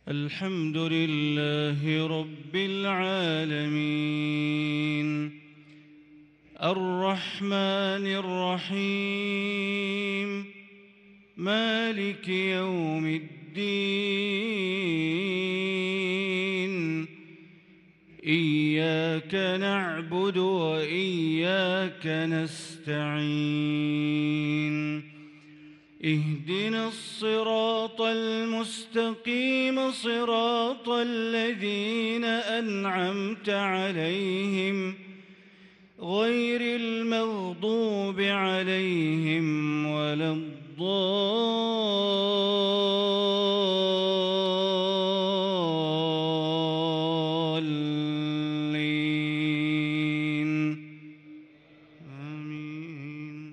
الحمد لله رب العالمين الرحمن الرحيم مالك يوم الدين إياك نعبد وإياك نستعين اهدنا الصراط المستقيم صراط الذين أنعمت عليهم غير المغضوب عليهم ولا الضالين آمين.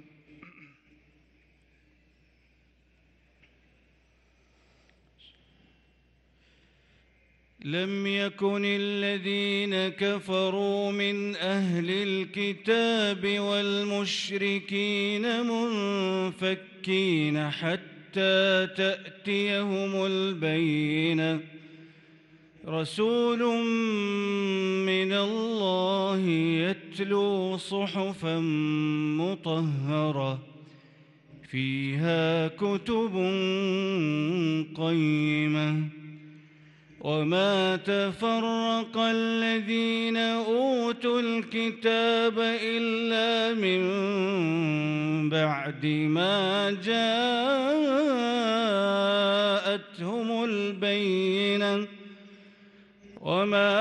لم يكن الذين كفروا من أهل الكتاب والمشركين منفكين حتى تأتيهم البينة رسول من الله يتلو صحفا مطهرة فيها كتب قيمة وما تفرق الذين أوتوا الكتاب إلا من بعد ما جاءتهم البينة وما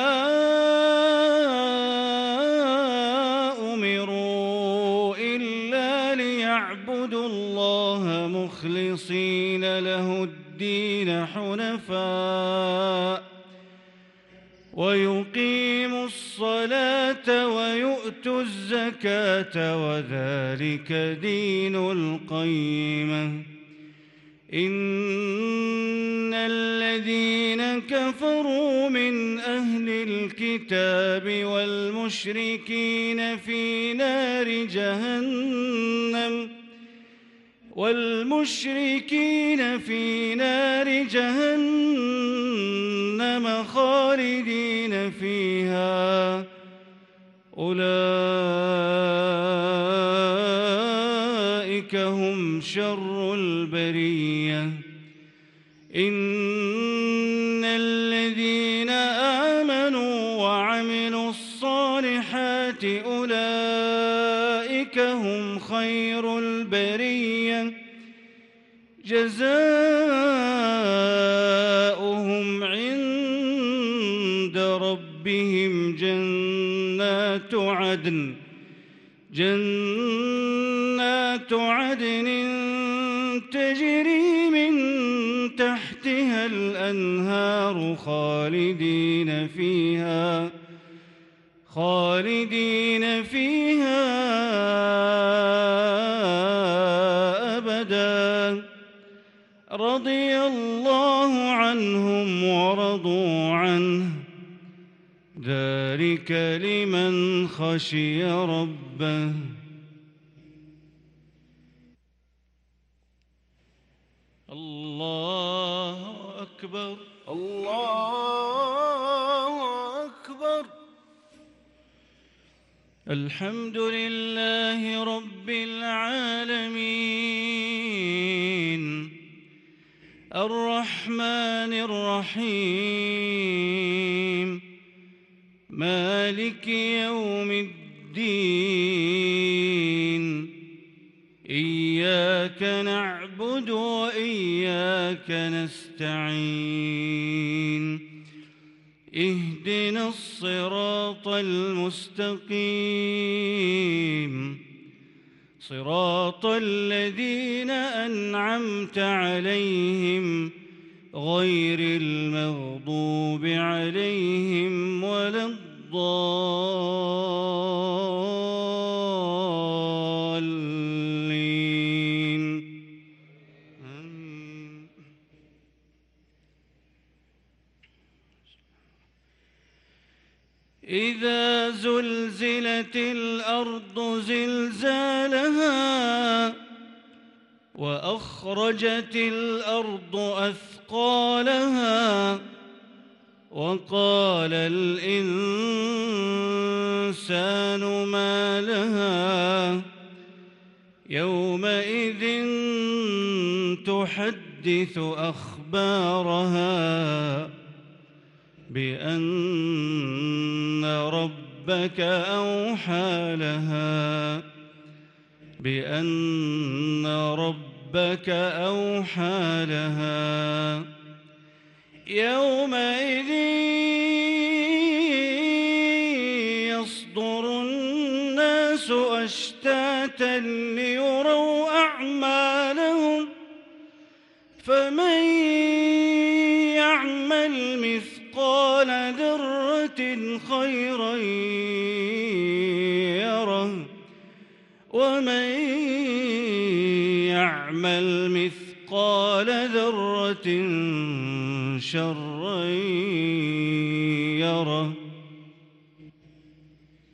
أمروا إلا ليعبدوا الله مخلصين له الدين حنفاء ويقيموا الصلاة ويؤتوا الزكاة وذلك دين القيمة إن الذين كفروا من أهل الكتاب والمشركين في نار جهنم خالدين فيها أولئك هم شر البرية إن الذين آمنوا وعملوا الصالحات أولئك هم خير البرية جزاؤهم عند ربهم جنات عدن تجري من تحتها الأنهار خالدين فيها أبدا رضي الله عنهم ورضوا عنه ذلك لمن خشي ربه. الله أكبر الله أكبر. الحمد لله رب العالمين الرحمن الرحيم مالك يوم الدين إياك نعبد وإياك نستعين اهدنا الصراط المستقيم صراط الذين أنعمت عليهم غير المغضوب عليهم ولا الضالين آمين. إذا زلزلت الأرض زلزالها وأخرجت الأرض أثقالها وقال الإنسان ما لها يومئذ تحدث أخبارها بأن ربك أوحى لها يومئذ يصدر الناس أشتاتا ليروا أعمالهم فمن يعمل مثقال ذرة خيرا يره ومن يعمل مثقال ذرة شرا يره